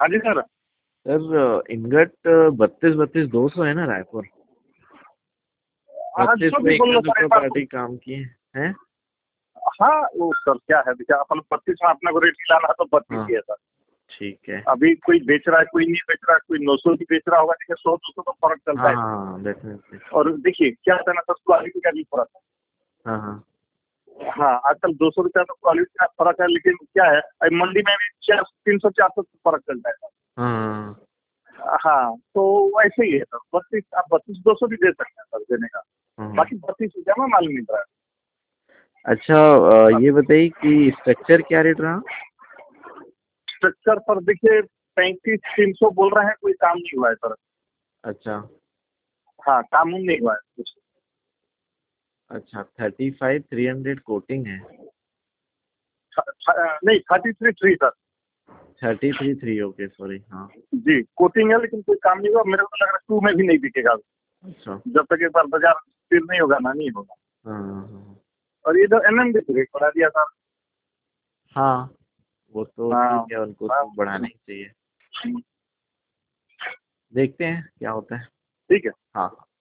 हाँ जी sir. Sir ingot 32-32-200 है ना रायपुर। हाँ 32 जो में भी बोल लो सर, एक बार पार्टी काम की है। हाँ वो सर क्या है, देखिए अपन 32 में अपना को रेट लाना है तो 32 हाँ ही है सर। ठीक है। अभी कोई बेच रहा है, कोई नहीं बेच रहा है, कोई 900 की बेच रहा होगा, देखिए 100-200 तो फर्क चलता हाँ है। हाँ डेफिनेटली। और देखिए क्या होता है ना सर, क्वालिटी का भी फर्क हाँ हाँ है। हाँ आजकल 200 रुपया तो क्वालिटी का फर्क है, लेकिन क्या है अभी मंडी में भी 300-400 फर्क चलता है सर। हाँ हाँ तो वैसे ही है सर, 32 आप 32-200 भी दे सकते हैं सर देने का। हाँ। बाकी 32 रुपया में माल मिल रहा है। अच्छा ये बताइए कि स्ट्रक्चर क्या रेट रहा। स्ट्रक्चर पर देखिए 35-300 बोल रहे हैं, कोई काम नहीं हुआ है सर। अच्छा हाँ काम नहीं हुआ है कुछ। अच्छा 35-300 कोटिंग है। नहीं 33-3 सर। 33-3 ओके सॉरी हाँ। जी कोटिंग है, लेकिन कोई काम नहीं हुआ, मेरे को लग रहा है 2 में भी नहीं बिकेगा अच्छा जब तक एक बार बाजार स्थिर नहीं होगा ना, नहीं होगा। हाँ हाँ और ये जो एमएम भी रेट बढ़ा दिया सर। हाँ वो तो हाँ ठीक है, उनको हाँ, तो बढ़ाना ही चाहिए। देखते हैं क्या होता है। ठीक है। हाँ हाँ।